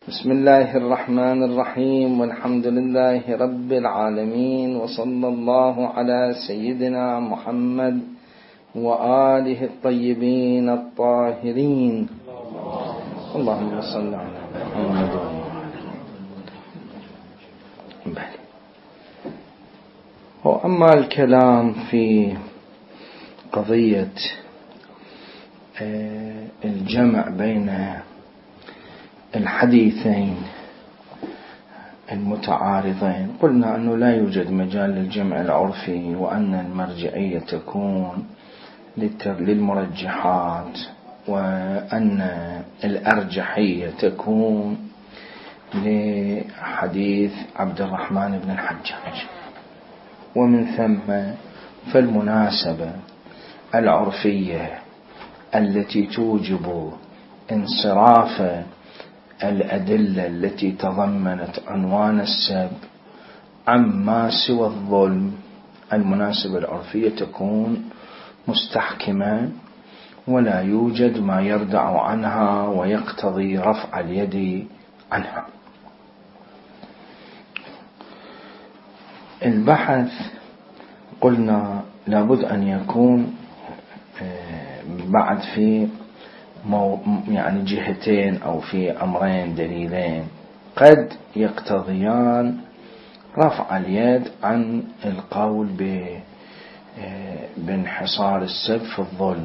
بسم الله الرحمن الرحيم، والحمد لله رب العالمين، وصلى الله على سيدنا محمد وآله الطيبين الطاهرين. اللهم صل على محمد. وأما الكلام في قضية الجمع بين الحديثين المتعارضين، قلنا أنه لا يوجد مجال للجمع العرفي، وأن المرجعية تكون للمرجحات، وأن الأرجحية تكون لحديث عبد الرحمن بن الحجاج. ومن ثم فالمناسبة العرفية التي توجب انصراف الأدلة التي تضمنت عنوان السب عما سوى الظلم، المناسبة العرفية تكون مستحكمة، ولا يوجد ما يردع عنها ويقتضي رفع اليد عنها. البحث قلنا لابد أن يكون بعد في يعني جهتين أو في أمرين دليلين قد يقتضيان رفع اليد عن القول بانحصار السب في الظلم،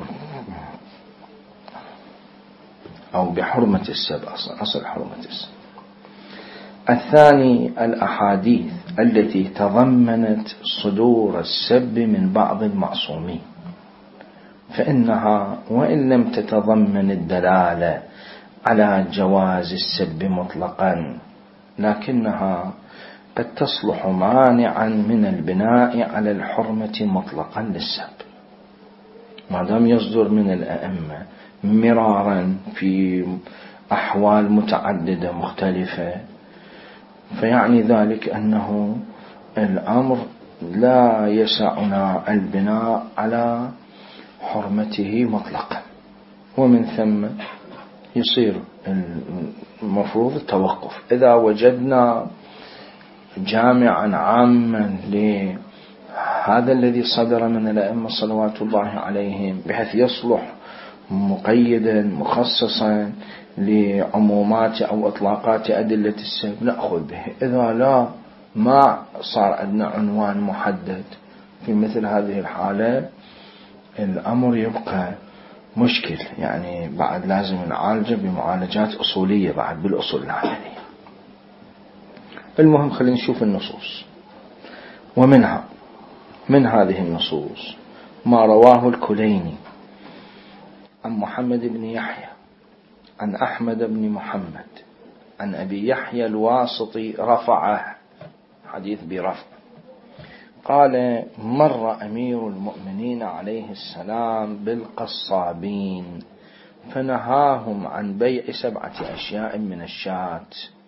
أو بحرمة السب، أصل حرمة السب. الثاني الأحاديث التي تضمنت صدور السب من بعض المعصومين، فإنها وإن لم تتضمن الدلالة على جواز السب مطلقا، لكنها قد تصلح مانعا من البناء على الحرمة مطلقا للسب، ما دام يصدر من الأئمة مرارا في أحوال متعددة مختلفة، فيعني ذلك أنه الأمر لا يسعنا البناء على حرمته مطلقا. ومن ثم يصير المفروض التوقف إذا وجدنا جامعا عاما لهذا الذي صدر من الأئمة صلوات الله عليهم، بحيث يصلح مقيدا مخصصا لعمومات أو إطلاقات أدلة السب نأخذ به. إذا لا ما صار عندنا عنوان محدد في مثل هذه الحالة، الأمر يبقى مشكل، يعني بعد لازم نعالجه بمعالجات أصولية بعد بالأصول العملية. المهم خلينا نشوف النصوص، ومنها من هذه النصوص ما رواه الكليني عن محمد بن يحيى عن أحمد بن محمد عن أبي يحيى الواسطي رفعه، حديث برفع، قال: مر أمير المؤمنين عليه السلام بالقصابين فنهاهم عن بيع 7 أشياء من الشاة،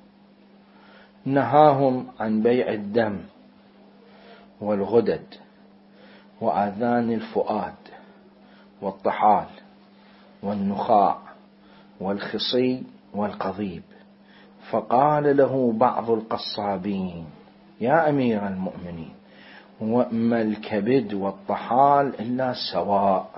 نهاهم عن بيع الدم والغدد وآذان الفؤاد والطحال والنخاع والخصي والقضيب. فقال له بعض القصابين: يا أمير المؤمنين، وما الكبد والطحال إلا سواء.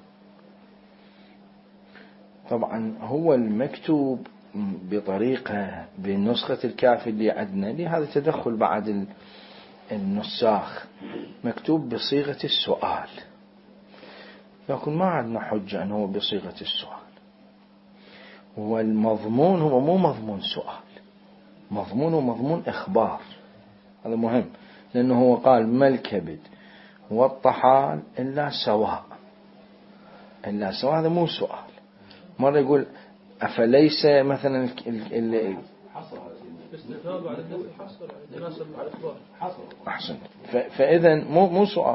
طبعا هو المكتوب بطريقة بنسخة الكافي اللي عندنا، لهذا تدخل بعد النساخ، مكتوب بصيغة السؤال، لكن ما عندنا حجة أنه بصيغة السؤال. والمضمون هو مو مضمون سؤال، مضمونه مضمون إخبار. هذا مهم، لأنه هو قال: ما الكبد والطحال إلا سواء. إلا سواء هذا مو سؤال. مرة يقول: أفليس مثلا أحسن، فإذا مو سؤال.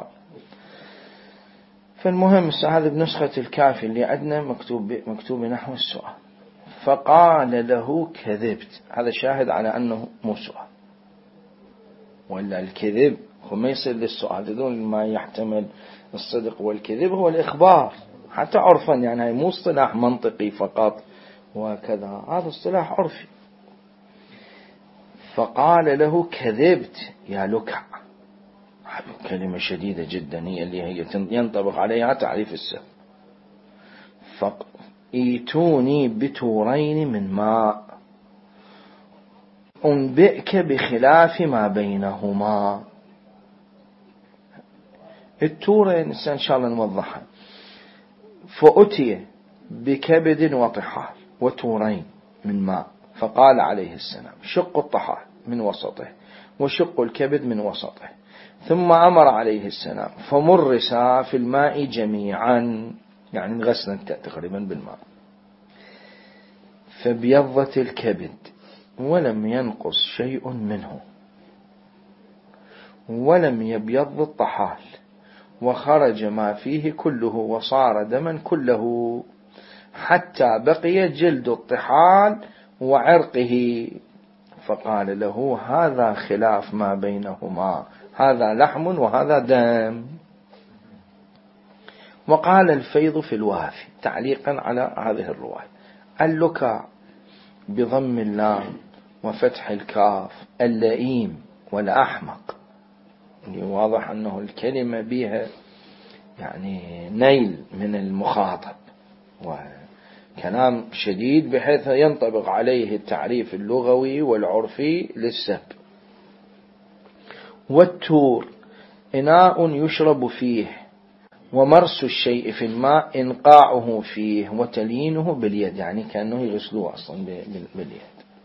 فالمهم هذا بنسخة الكافي اللي عندنا مكتوب نحو السؤال. فقال له: كذبت. هذا شاهد على أنه مو سؤال، ولا الكذب هو ما يصير للسؤال، هذول ما يحتمل الصدق والكذب هو الإخبار حتى عرفا، يعني هاي مو اصطلاح منطقي فقط وكذا، هذا اصطلاح عرفي. فقال له كذبت يا لكع. كلمة شديدة جدا هي اللي ينطبق عليها تعريف السب. فإيتوني بتورين من ماء أنبئك بخلاف ما بينهما. التورين إن شاء الله نوضحها. فأتي بكبد وطحال وتورين من ماء، فقال عليه السلام شق الطحال من وسطه وشق الكبد من وسطه، ثم أمر عليه السلام فمرسا في الماء جميعا، يعني غسلا تقريبا بالماء، فبيضت الكبد ولم ينقص شيء منه، ولم يبيض الطحال، وخرج ما فيه كله وصار دما كله، حتى بقي جلد الطحال وعرقه. فقال له هذا خلاف ما بينهما، هذا لحم وهذا دم. وقال الفيض في الوافي تعليقا على هذه الرواية: اللكع بضم اللام وفتح الكاف، اللئيم والأحمق. واضح أنه الكلمة بها يعني نيل من المخاطب وكلام شديد بحيث ينطبق عليه التعريف اللغوي والعرفي للسب. والتور إناء يشرب فيه، ومرس الشيء في الماء إنقاعه فيه وتلينه باليد، يعني كأنه يغسلوه أصلا باليد.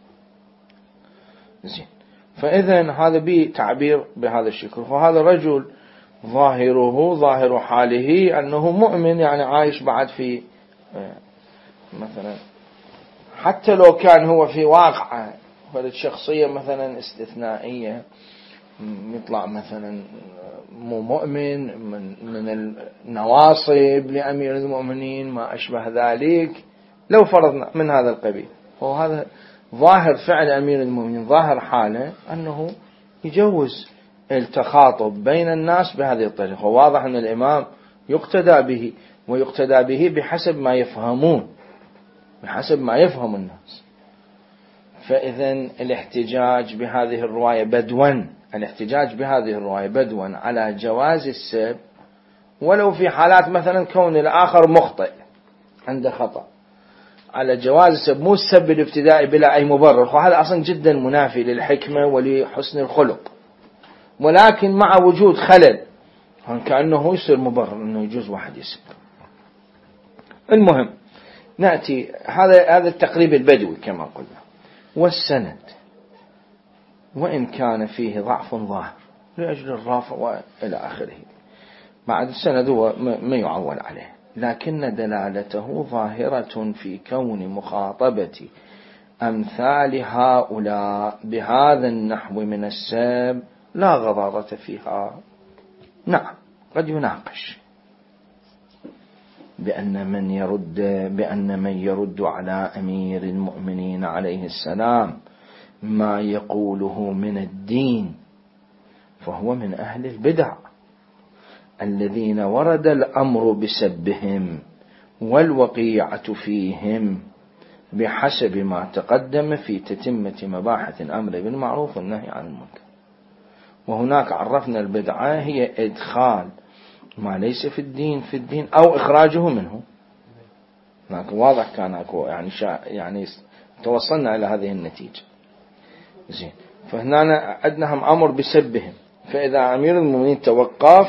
زين. فإذا هذا بتعبير بهذا الشكل. فهذا رجل ظاهر حاله أنه مؤمن، يعني عايش بعد في مثلا، حتى لو كان هو في واقعه فالشخصية مثلا استثنائية، يطلع مثلا مو مؤمن من النواصب لأمير المؤمنين ما أشبه ذلك، لو فرضنا من هذا القبيل. وهذا ظاهر فعل أمير المؤمنين، ظاهر حاله أنه يجوز التخاطب بين الناس بهذه الطريقة. واضح أن الإمام يقتدى به، ويقتدى به بحسب ما يفهمون، بحسب ما يفهم الناس. فإذا الاحتجاج بهذه الرواية بدوا على جواز السب، ولو في حالات مثلا كون الآخر مخطئ عنده خطأ، على جواز السب، مو السب الابتدائي بلا أي مبرر، وهذا أصلا جدا منافي للحكمة ولحسن الخلق، ولكن مع وجود خلل كأنه يصير مبرر أنه يجوز واحد يسب. المهم نأتي هذا التقريب البدوي كما قلنا. والسند وإن كان فيه ضعف ظاهر لأجل الرافع وإلى آخره، بعد السند هو ما يعول عليه، لكن دلالته ظاهرة في كون مخاطبة أمثال هؤلاء بهذا النحو من السب لا غضاضة فيها. نعم قد يناقش بأن من يرد على أمير المؤمنين عليه السلام ما يقوله من الدين فهو من أهل البدع الذين ورد الأمر بسبهم والوقيعة فيهم بحسب ما تقدم في تتمة مباحث الأمر بالمعروف والنهي عن المنكر. وهناك عرفنا البدعة هي إدخال ما ليس في الدين أو إخراجه منه. لكن واضح كان أكو يعني توصلنا إلى هذه النتيجة. زين. فهنا عندنا أمر بسبهم، فإذا أمير المؤمنين توقف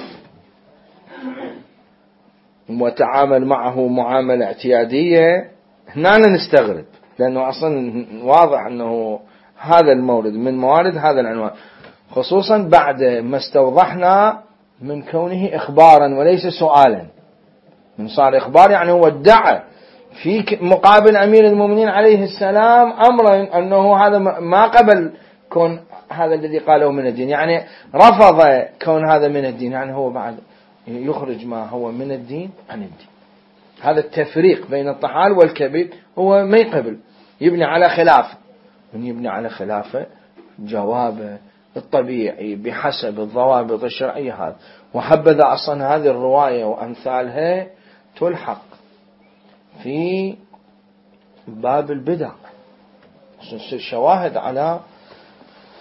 وتعامل معه معاملة اعتيادية هنا نستغرب، لأنه أصلا واضح أنه هذا المورد من موارد هذا العنوان، خصوصا بعد ما استوضحنا من كونه إخبارا وليس سؤالا. من صار إخبار يعني هو ادعى في مقابل أمير المؤمنين عليه السلام أمرا أنه هذا ما قبل كون هذا الذي قاله من الدين، يعني رفض كون هذا من الدين، يعني هو بعد يخرج ما هو من الدين عن الدين. هذا التفريق بين الطحال والكبد هو ما يقبل، يبني على خلافه، من يبني على خلافه جوابه الطبيعي بحسب الضوابط الشرعية هذا. وحبذا أصلا هذه الرواية وأمثالها تلحق في باب البدع، شواهد على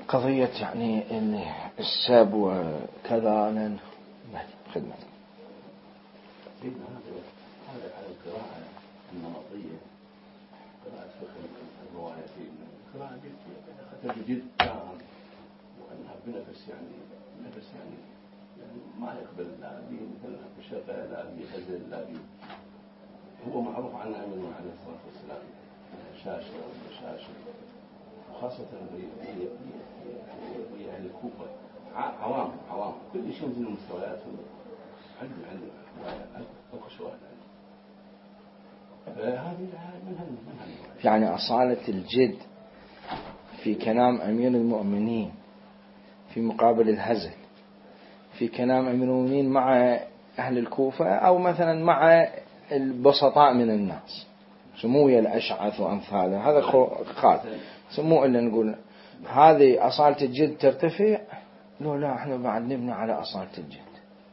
قضية يعني السب وكذا خدمة. هذا على القراءة النمطية، قراءة فقه الرواية في القراءة أخذت بجد وأنها بنفس يعني ما يقبل لا مثلا بشغل لا بهزل لا هو معروف عنه أمين عليه الصلاة والسلام شاشة وشاشة، وخاصة في أهل الكوفة عوام كل شيء من المستويات عنده أكو سؤال هذه يعني أصالة الجد في كلام أمير المؤمنين في مقابل الهزل في كلام أمير المؤمنين مع أهل الكوفة أو مثلا مع البسطاء من الناس سموه الأشعث وأمثاله، هذا خال سموه إلا نقول هذه أصالة الجد ترتفع. لا احنا بعد نبني على أصالة الجد.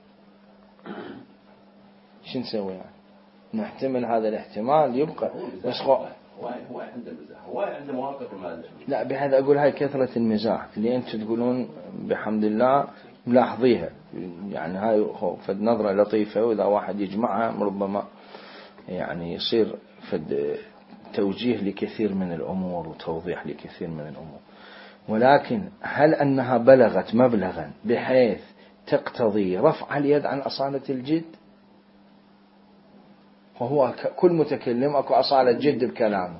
شو نسوي يعني؟ نحتمل هذا الاحتمال يبقى بس هو عنده مزاح، هو عنده مواقف المال. لا بهذا أقول هاي كثرة المزاح اللي أنتم تقولون بحمد الله ملاحظيها، يعني هاي فد نظرة لطيفة، وإذا واحد يجمعها ربما يعني يصير فد توجيه لكثير من الأمور وتوضيح لكثير من الأمور. ولكن هل أنها بلغت مبلغا بحيث تقتضي رفع اليد عن أصالة الجد؟ وهو كل متكلم أكو أصالة جد بكلامه.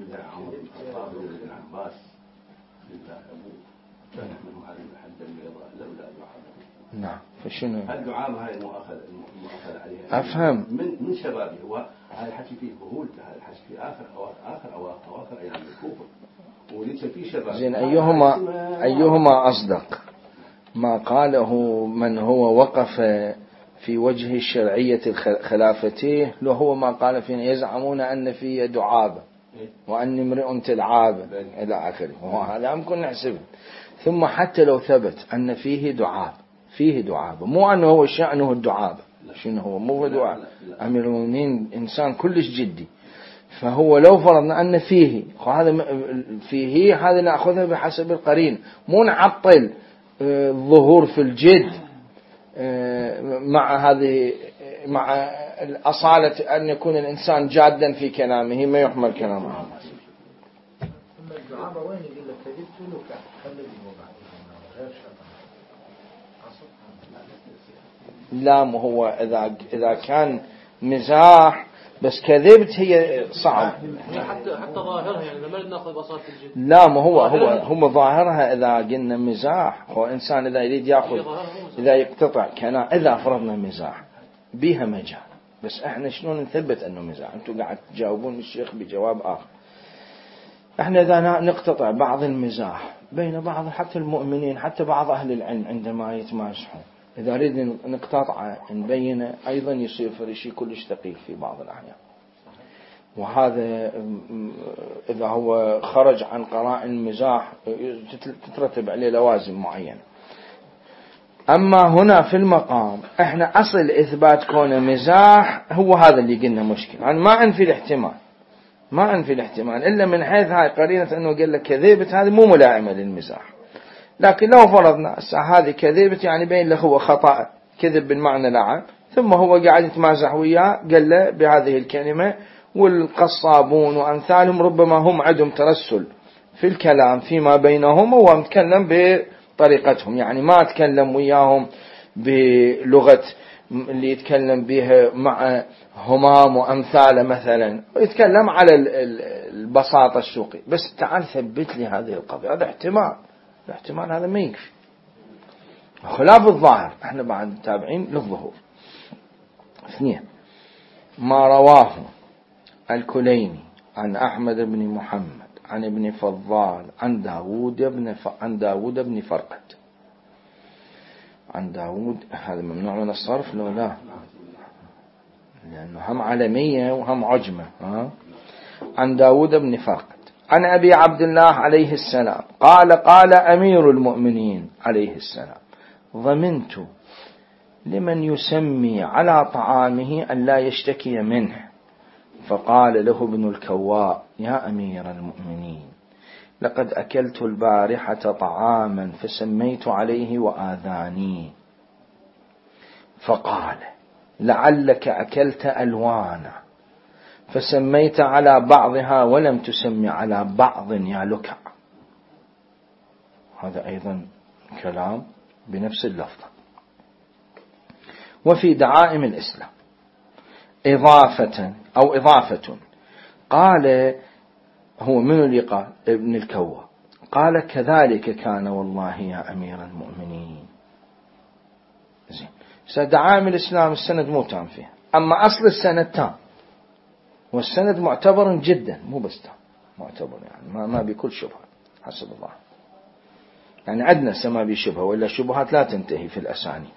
نعم فشنو الدعامة هاي المؤاخذة عليها أفهم من شبابه، هو هذا الحكي فيه بهول، هذا الحكي في آخر أيام الكوفة وليس في شباب. زين أيهما أصدق ما قاله من هو وقف في وجه الشرعية خلافتيه لو هو ما قال فينا يزعمون أن فيه دعابة وأن امرئ تلعابة إلى آخره، وهذا ممكن نحسبه. ثم حتى لو ثبت أن فيه دعابة مو أنه هو شأنه الدعابة، شنو هو مو دعابة. أمير المؤمنين إنسان كلش جدي، فهو لو فرضنا أن فيه هذا نأخذها بحسب القرين، مو نعطل الظهور في الجد مع الأصالة أن يكون الإنسان جادا في كلامه ما يحمل كلامه. ثم الدعابة وين يقول لك كذبت لك خلي غير لا ما هو إذا كان مزاح بس كذبت هي صعب. حتى ظاهرها يعني لما ناخذ بساطة الجد. لا ما هو ظاهرها إذا قلنا مزاح، هو إنسان إذا يريد يأخذ إذا يقتطع كان إذا فرضنا مزاح بيها مجال، بس إحنا شلون نثبت أنه مزاح؟ أنتوا قاعد تجاوبون الشيخ بجواب آخر. إحنا إذا نقتطع بعض المزاح بين بعض حتى المؤمنين حتى بعض أهل العلم عندما يتمازحون، إذا أريد نقتطع نبين أيضا يصير فريشي كلش ثقيل في بعض الأحيان، وهذا إذا هو خرج عن قرائن المزاح تترتب عليه لوازم معينة. أما هنا في المقام إحنا أصل إثبات كونه مزاح هو هذا اللي قلنا مشكلة، يعني ما أنفي الاحتمال إلا من حيث هاي قرينة أنه قال لك كذبت هذه مو ملائمة للمزاح. لكن لو فرضنا هذه كذبت يعني بين له هو خطأ كذب بالمعنى العام، ثم هو قاعد يتمازح وياه قال له بهذه الكلمة، والقصابون وأمثالهم ربما هم عندهم ترسل في الكلام فيما بينهم، وهو متكلم بطريقتهم، يعني ما أتكلم وياهم بلغة اللي يتكلم بها مع همام وأمثاله مثلا، يتكلم على البساطة السوقي. بس تعال ثبت لي هذه القضية، هذا الاحتمال هذا ما يكفي، خلاف الظاهر احنا بعد تابعين للظهور. 2 ما رواه الكليني عن أحمد بن محمد عن ابن فضال عن داود بن فرقد. عن داود هذا ممنوع من الصرف لو لا، لأنه هم علمية وهم عجمة. عن داود بن فرقد عن أبي عبد الله عليه السلام قال أمير المؤمنين عليه السلام: ضمنت لمن يسمي على طعامه أن لا يشتكي منه. فقال له ابن الكواء: يا أمير المؤمنين، لقد أكلت البارحة طعاما فسميت عليه وآذاني. فقال لعلك أكلت ألوانا فسميت على بعضها ولم تسمي على بعض يا لكع. هذا أيضا كلام بنفس اللفظة. وفي دعائم الإسلام إضافة قال هو من اللي قال ابن الكوى قال كذلك كان والله يا أمير المؤمنين. زين دعائم الإسلام السند مو تام فيها، أما أصل السند تام، والسند معتبر جدا مو بس تام، معتبر يعني ما بكل شبهة حسب الله. يعني عندنا سما بشبهة، وإلا الشبهات لا تنتهي في الأسانيد،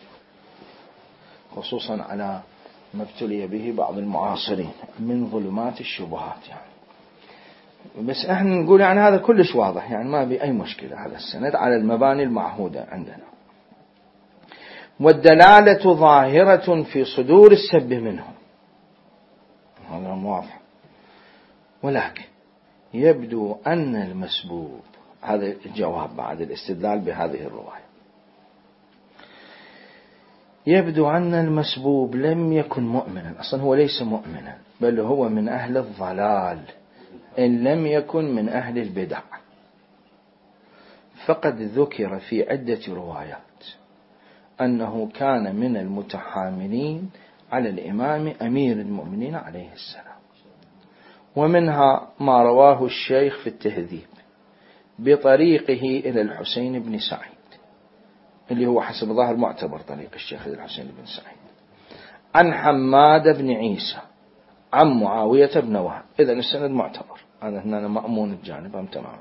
خصوصا على ما ابتلي به بعض المعاصرين من ظلمات الشبهات يعني. بس احنا نقول يعني هذا كلش واضح، يعني ما بأي مشكلة هذا السند على المباني المعهودة عندنا. والدلالة ظاهرة في صدور السب منهم، هذا واضح. ولكن يبدو أن المسبوب، هذا الجواب بعد الاستدلال بهذه الرواية، يبدو أن المسبوب لم يكن مؤمنا، أصلا هو ليس مؤمنا، بل هو من أهل الضلال إن لم يكن من أهل البدع. فقد ذكر في عدة روايات أنه كان من المتحاملين على الإمام أمير المؤمنين عليه السلام، ومنها ما رواه الشيخ في التهذيب بطريقه إلى الحسين بن سعيد، اللي هو حسب ظاهر معتبر طريق الشيخ إلى الحسين بن سعيد، عن حماد بن عيسى عن معاوية بن وهب. إذن السند معتبر، هنا مأمون الجانب هم تماما.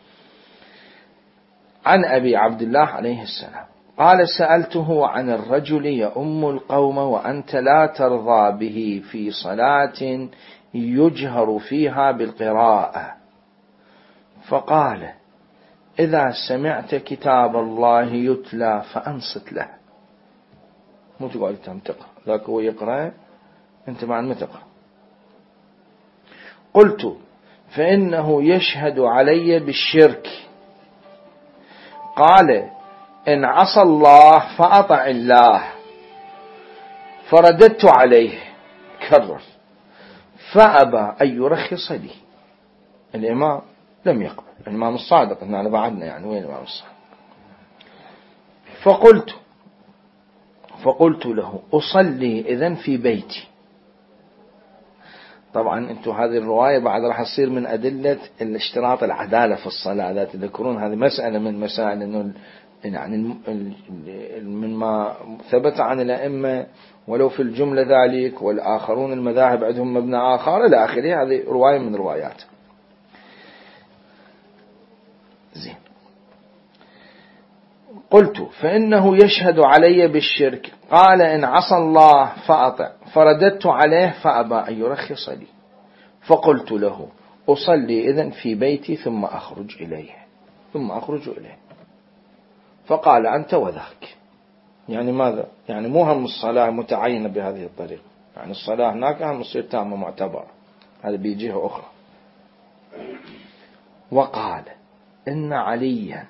عن أبي عبد الله عليه السلام قال سألته عن الرجل يؤم القوم وأنت لا ترضى به في صلاة يجهر فيها بالقراءة، فقال إذا سمعت كتاب الله يتلى فأنصت له. مو تقول أنت تقرأ، ذاك هو يقرأ أنت بعد ما تقرأ. قلت فإنه يشهد علي بالشرك. قال إن عصى الله فأطع الله. فرددت عليه كرر فأبى أن يرخص لي. الإمام لم يقبل، الإمام الصادق، إحنا بعدنا يعني وين الإمام الصادق. فقلت له أصلي إذن في بيتي. طبعا أنتم هذه الرواية بعد راح تصير من أدلة الاشتراط العدالة في الصلاة، لا تذكرون هذه مسألة من مسائل إنه يعني من ما ثبت عن الأئمة ولو في الجملة ذلك، والآخرون المذاهب عندهم مبنى آخر إلى آخره، هذه رواية من روايات. زين. قلت فإنه يشهد علي بالشرك. قال إن عصى الله فأطع. فرددت عليه فأبى أن يرخص لي. فقلت له أصلي إذن في بيتي ثم أخرج إليه. فقال أنت وذاك. يعني ماذا؟ يعني مو هم الصلاة متعينة بهذه الطريقة، يعني الصلاة هناك هم تصير تامة معتبرة، هذا بيجيه أخرى. وقال إن عليا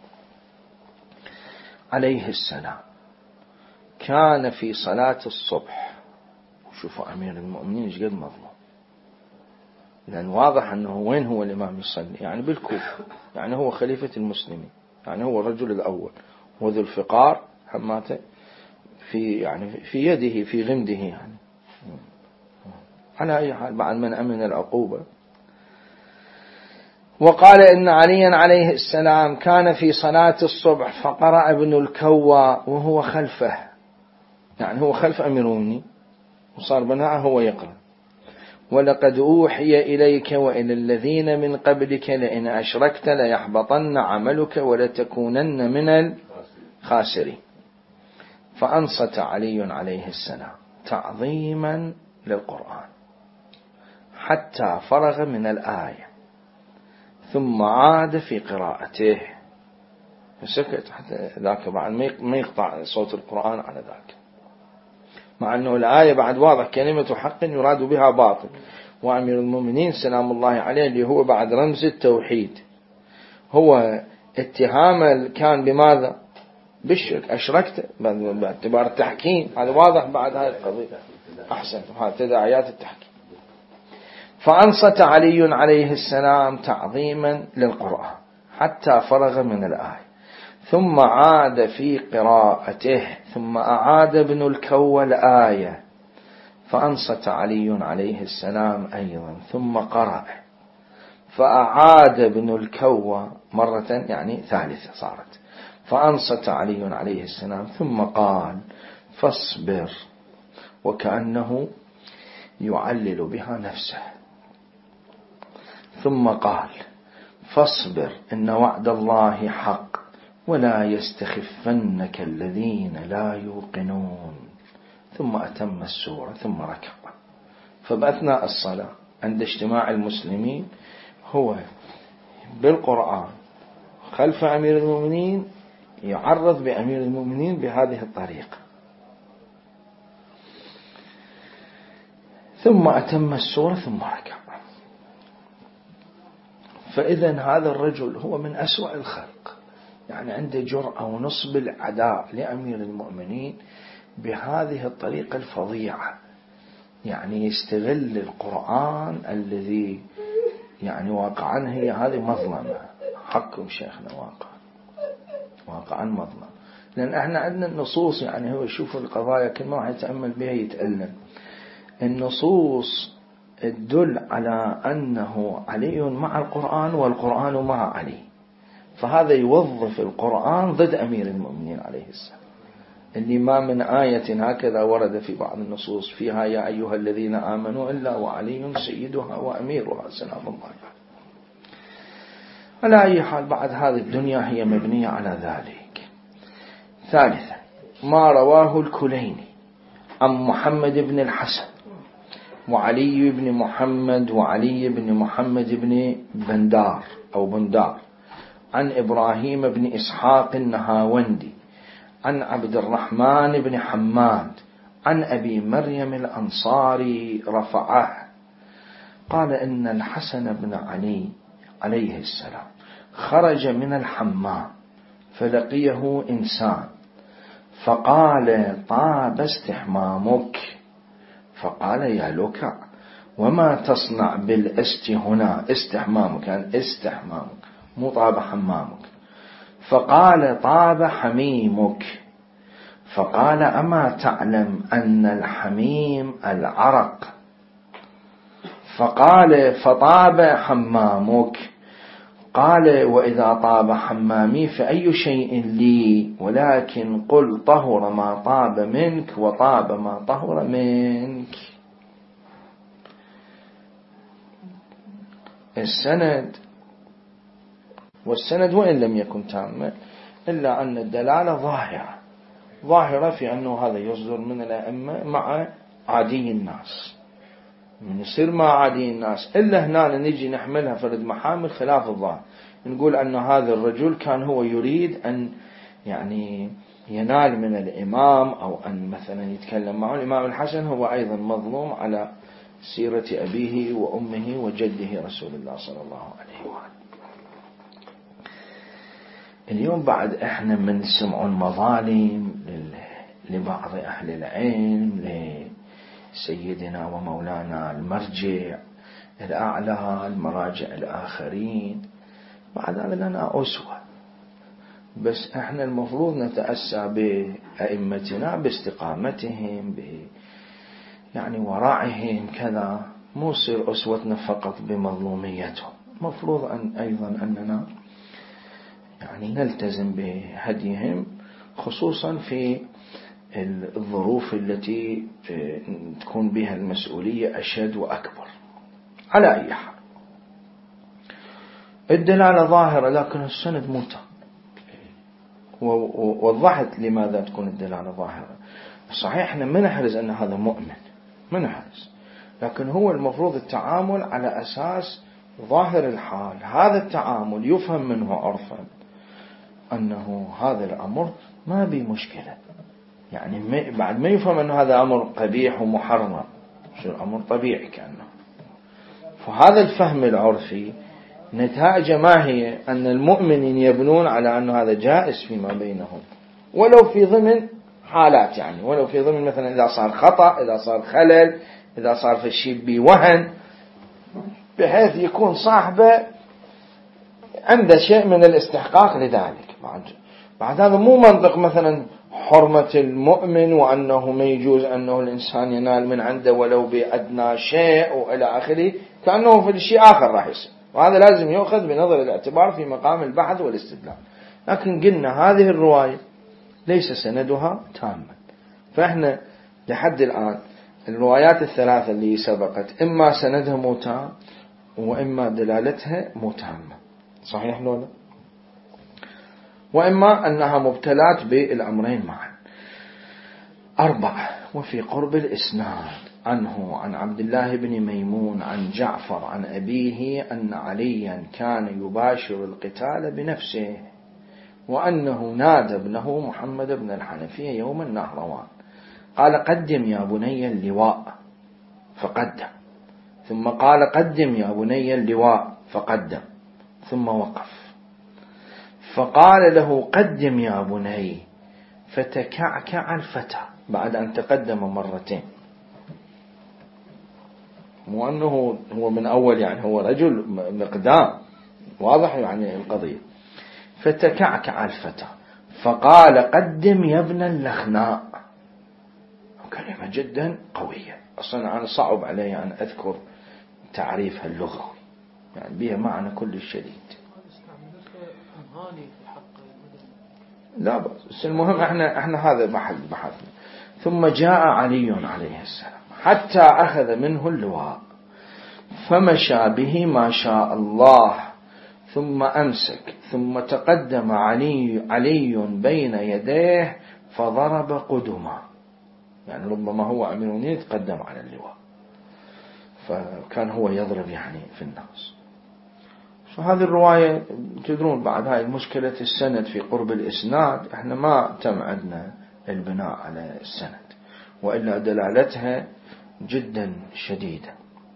عليه السلام كان في صلاة الصبح. شوفوا أمير المؤمنين ايش قد مظلوم، لأن واضح أنه وين هو الإمام يصلي، يعني بالكوفة، يعني هو خليفة المسلمين، يعني هو الرجل الأول وذو الفقار حماته في يعني في يده في غمده، يعني على أي حال بعد من أمن العقوبة. وقال إن عليا عليه السلام كان في صلاة الصبح فقرأ ابن الكوى وهو خلفه، يعني هو خلف أمير المؤمنين وصار بناء هو يقرأ ولقد أوحي إليك وإلى الذين من قبلك لئن أشركت ليحبطن عملك ولتكونن من الخاسرين. فأنصت علي عليه السلام تعظيما للقرآن حتى فرغ من الآية ثم عاد في قراءته فسكت حتى ذاك بعد ما يقطع صوت القرآن على ذاك، مع أنه الآية بعد واضح كلمة حق يراد بها باطل، وأمير المؤمنين سلام الله عليه اللي هو بعد رمز التوحيد هو اتهام كان بماذا؟ بالشرك، أشركت باعتبار التحكيم، هذا واضح بعد هذه القضية. أحسن، هذه تداعيات التحكيم. فأنصت علي عليه السلام تعظيما للقرآن حتى فرغ من الآية، ثم عاد في قراءته، ثم أعاد ابن الكوى الآية، فأنصت علي عليه السلام أيضا ثم قرأ، فأعاد ابن الكوى مرة يعني ثالثة صارت، فأنصت علي عليه السلام ثم قال فاصبر، وكأنه يعلل بها نفسه، ثم قال فاصبر إن وعد الله حق ولا يستخفنك الذين لا يوقنون، ثم أتم السورة ثم ركع. فبأثناء الصلاة عند اجتماع المسلمين هو بالقرآن خلف أمير المؤمنين يعرض بأمير المؤمنين بهذه الطريقة، ثم أتم السورة ثم ركع. فإذا هذا الرجل هو من أسوأ الخلق، يعني عنده جرأة ونصب العداء لأمير المؤمنين بهذه الطريقة الفظيعة، يعني يستغل القرآن الذي يعني واقعا هي هذه مظلمة. حقكم شيخنا، واقعا مظلمة، لأن احنا عندنا النصوص، يعني هو يشوف القضايا كل ما يتأمل بها يتألم. النصوص تدل على أنه علي مع القرآن والقرآن مع علي، فهذا يوظف القرآن ضد أمير المؤمنين عليه السلام، اللي ما من آية هكذا ورد في بعض النصوص فيها يا أيها الذين آمنوا إلا وعلي سيدها وأميرها سلام الله عليه. على أي حال بعد هذه الدنيا هي مبنية على ذلك. ثالثا ما رواه الكليني عن محمد بن الحسن وعلي بن محمد وعلي بن محمد بن بندار أو بندار عن إبراهيم بن إسحاق النهاوندي عن عبد الرحمن بن حماد عن أبي مريم الأنصاري رفعه قال إن الحسن بن علي عليه السلام خرج من الحمام فلقيه إنسان فقال طاب استحمامك، فقال يا لك وما تصنع بالاست هنا؟ استحمامك يعني استحمامك مو طاب حمامك. فقال طاب حميمك. فقال أما تعلم أن الحميم العرق؟ فقال فطاب حمامك. قال وإذا طاب حمامي فأي شيء لي؟ ولكن قل طهر ما طاب منك وطاب ما طهر منك. السند، والسند وإن لم يكن تاما إلا أن الدلالة ظاهرة في أنه هذا يصدر من الأئمة مع عادي الناس، من يصير مع عادي الناس. إلا هنا نجي نحملها فرد محامل خلاف الظاهر، نقول أن هذا الرجل كان هو يريد أن يعني ينال من الإمام أو أن مثلا يتكلم معه. الإمام الحسن هو أيضا مظلوم على سيرة أبيه وأمه وجده رسول الله صلى الله عليه وآله. اليوم بعد احنا من سمع المظالم لبعض أهل العلم لسيدنا ومولانا المرجع الأعلى المراجع الآخرين، بعد هذا لنا أسوة، بس احنا المفروض نتأسى بأئمتنا باستقامتهم يعني ورعهم كذا، مو يصير أسوتنا فقط بمظلوميتهم. مفروض أن أيضا أننا يعني نلتزم بهديهم، خصوصا في الظروف التي تكون بها المسؤولية أشد وأكبر. على أي حال الدلالة ظاهرة لكن السند موتى. ووضحت لماذا تكون الدلالة ظاهرة. صحيح احنا ما نحرز أن هذا مؤمن، ما نحرز، لكن هو المفروض التعامل على أساس ظاهر الحال. هذا التعامل يفهم منه عرفا أنه هذا الأمر ما بي مشكلة، يعني بعد ما يفهم أنه هذا أمر قبيح ومحرم، شو أمر طبيعي كأنه. فهذا الفهم العرفي نتائج ما هي؟ أن المؤمنين يبنون على أن هذا جائز فيما بينهم، ولو في ضمن حالات، يعني ولو في ضمن مثلا إذا صار خطأ، إذا صار خلل، إذا صار في الشيء بوهن، بحيث يكون صاحبه عنده شيء من الاستحقاق لذلك. بعد هذا مو منطق مثلا حرمة المؤمن وأنه ما يجوز أنه الإنسان ينال من عنده ولو بأدنى شيء وإلى آخره، كأنه في الشيء آخر راح يصير. وهذا لازم يؤخذ بنظر الاعتبار في مقام البحث والاستدلال. لكن قلنا هذه الرواية ليس سندها تاما، فإحنا لحد الآن الروايات الثلاثة اللي سبقت إما سندها مو تام وإما دلالتها مو تامة، صحيح لولا؟ وإما أنها مبتلات بالأمرين معا. 4. وفي قرب الإسناد عنه عن عبد الله بن ميمون عن جعفر عن أبيه أن عليا كان يباشر القتال بنفسه، وأنه نادى ابنه محمد بن الحنفية يوم النهروان قال قدم يا بني اللواء، فقدم، ثم قال قدم يا بني اللواء، فقدم، ثم وقف، فقال له قدم يا بني، فتكعكع الفتى بعد أن تقدم مرتين، مو أنه هو من أول، يعني هو رجل مقدام واضح يعني القضية. فتكعكع الفتى فقال قدم يا ابن اللخناء. كلمة جدا قوية، أصلا أنا صعب علي أن أذكر تعريفها اللغوي، يعني بها معنى كل الشديد. لا بس المهم احنا هذا محل بحثنا. ثم جاء علي عليه السلام حتى أخذ منه اللواء فمشى به ما شاء الله، ثم أمسك، ثم تقدم علي بين يديه فضرب قدما، يعني ربما هو أمير المؤمنين يتقدم على اللواء، فكان هو يضرب يعني في الناس. فهذه الرواية تدرون بعد هاي المشكلة السند في قرب الإسناد، احنا ما تم عندنا البناء على السند، وإلا دلالتها جدا شديدة.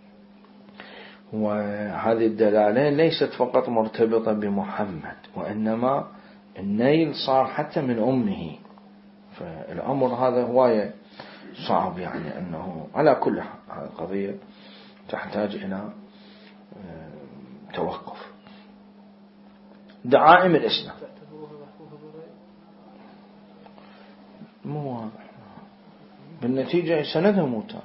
وهذه الدلالين ليست فقط مرتبطة بمحمد، وإنما النيل صار حتى من أمه، فالأمر هذا هواية صعب، يعني أنه على كل هذه القضية تحتاج إلى توقف. دعائم الإسلام مو واضح بالنتيجة سندها موتى،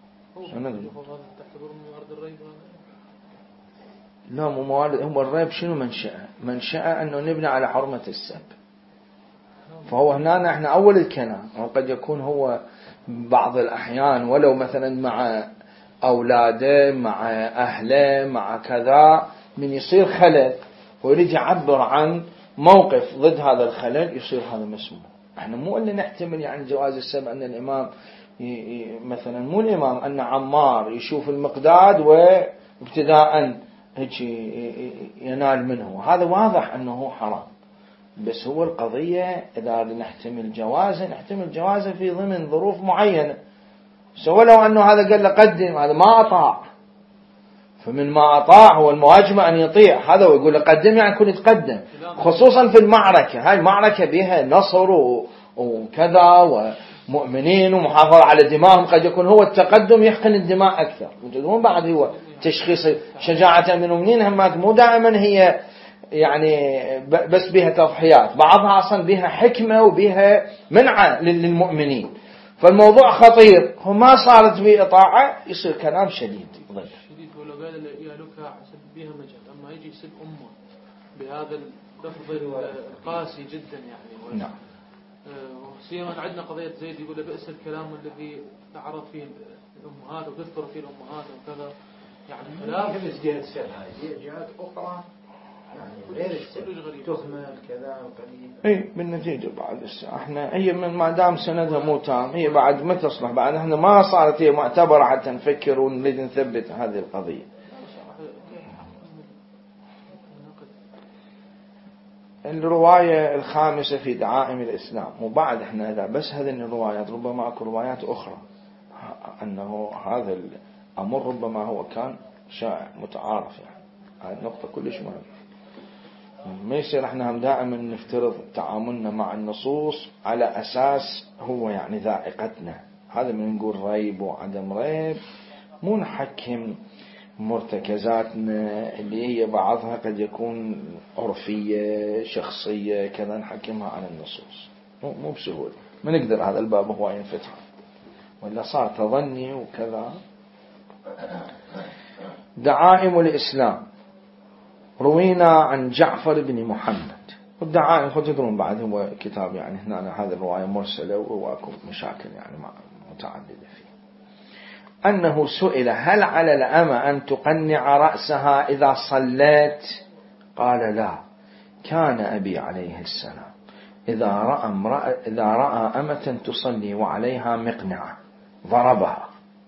لا مو موارد. هو الريب شنو منشأة أنه نبني على حرمة السب، فهو هنا احنا أول الكلام، وقد يكون هو بعض الأحيان ولو مثلا مع أولاده مع أهله مع كذا من يصير خلل ويريد يعبر عن موقف ضد هذا الخلل، يصير هذا مسموم. احنا مو اللي نحتمل يعني جواز السب أن الإمام مثلا مو الإمام أن عمار يشوف المقداد وابتداء هيك ينال منه، هذا واضح أنه حرام. بس هو القضية إذا نحتمل جوازه نحتمل جوازه في ضمن ظروف معينة. سواء لو أنه هذا قال له قدم، هذا ما أطاع، فمن ما أطاع هو المواجب أن يطيع هذا ويقول له قدم، يعني كن يتقدم، خصوصا في المعركة. هاي المعركة بها نصر وكذا ومؤمنين ومحافظة على دماءهم، قد يكون هو التقدم يحقن الدماء أكثر. وتدرون بعد هو تشخيص شجاعة من المؤمنين همات مو دائما هي يعني بس بها تضحيات، بعضها أصلا بها حكمة وبها منعة للمؤمنين. فالموضوع خطير، وما صارت به إطاعة يصير كلام شديد ضد شديد. ولو قال يا لك حسب بها مجال، أما يجي يسب أمه بهذا اللفظ القاسي جدا يعني. نعم. سيما عندنا قضية زيد يقول بئس الكلام الذي تعرض فيه الأمهات وتذكر فيه الأمهات وكذا، يعني كلام بس جهة السر هاي جهات أخرى يعني غير السر، تهمة كذا وقليل. اي بالنتيجة بعد احنا هي من ما دام سندها مو تام هي بعد ما تصلح، بعد احنا ما صارت هي معتبرة حتى نفكر ونريد نثبت هذه القضية. الرواية الخامسة في دعائم الإسلام، وبعد احنا إذا بس هذه الروايات ربما أكو روايات أخرى أنه هذا الأمر ربما هو كان شائع متعارف يعني هذه النقطة كلش مهمة. ما يصير احنا دائما نفترض تعاملنا مع النصوص على أساس هو يعني ذائقتنا، هذا من نقول ريب وعدم ريب، مو نحكم مرتكزاتنا اللي هي بعضها قد يكون عرفية شخصية كذا نحكمها على النصوص، مو بسهولة. ما نقدر هذا الباب هو ينفتح، ولا صار تظني وكذا. دعائم الإسلام، روينا عن جعفر بن محمد. والدعائم خذ تدرون بعد هو كتاب يعني هنا هذه الرواية مرسلة وأكو مشاكل يعني متعددة فيه. أنه سئل هل على الأمة أن تقنع رأسها إذا صليت؟ قال لا، كان أبي عليه السلام إذا رأى أمة تصلي وعليها مقنعة ضربها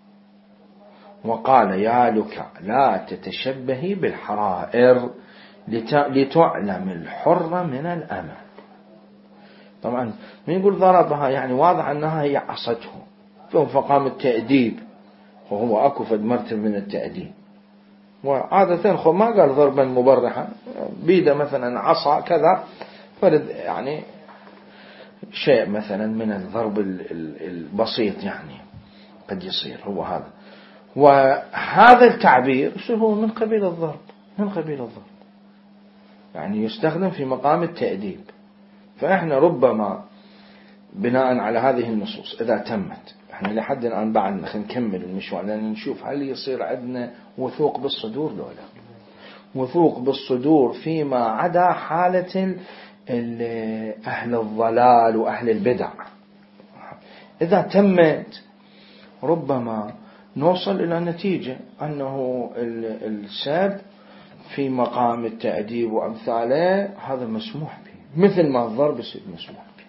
وقال يا لك لا تتشبهي بالحرائر لتعلم الحرة من الأمة. طبعا من يقول ضربها يعني واضح أنها هي عصته، فقام التأديب، وهو أكو فد مرتب من التأديب. وعادة ما قال ضربا مبرحا، بيده مثلا عصا كذا فرد يعني شيء مثلا من الضرب البسيط يعني قد يصير هو هذا. وهذا التعبير هو من قبيل الضرب، من قبيل الضرب يعني يستخدم في مقام التأديب. فإحنا ربما بناء على هذه النصوص إذا تمت، إحنا لحد الآن بعد نكمل المشوار لأن نشوف هل يصير عندنا وثوق بالصدور لو لا. وثوق بالصدور فيما عدا حالة أهل الضلال وأهل البدع. إذا تمت ربما نوصل إلى نتيجة أنه السب في مقام التأديب وأمثاله هذا مسموح به، مثل ما الضرب يصير مسموح به،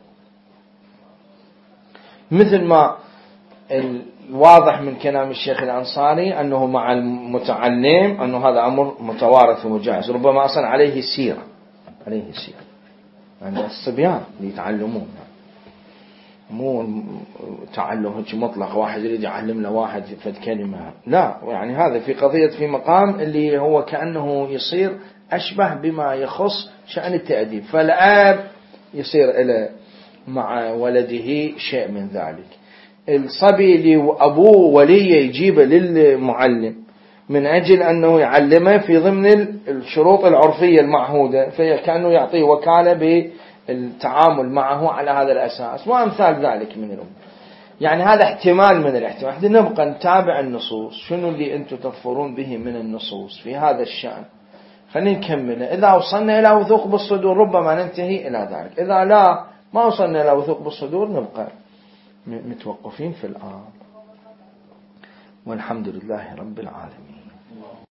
مثل ما الواضح من كلام الشيخ الأنصاري أنه مع المتعلم أنه هذا أمر متوارث وجائز، ربما أصلا عليه سيرة، عليه سيرة يعني الصبيان اللي يتعلمون، مو تعلم هيك مطلق واحد يريد يعلم له واحد فد كلمة، لا يعني هذا في قضية في مقام اللي هو كأنه يصير أشبه بما يخص شأن التأديب. فالآب يصير إلى مع ولده شيء من ذلك. الصبي اللي أبوه وليه يجيبه للمعلم من أجل أنه يعلمه في ضمن الشروط العرفية المعهودة، فكأنه يعطيه وكالة بالتعامل معه على هذا الأساس وأمثال ذلك من الأمور. يعني هذا احتمال من الاحتمال. احنا نبقى نتابع النصوص، شنو اللي أنتم تظفرون به من النصوص في هذا الشأن، خلينا نكمل. إذا وصلنا إلى وثوق بالصدور ربما ننتهي إلى ذلك، إذا لا ما وصلنا إلى وثوق بالصدور نبقى متوقفين في الآن. والحمد لله رب العالمين.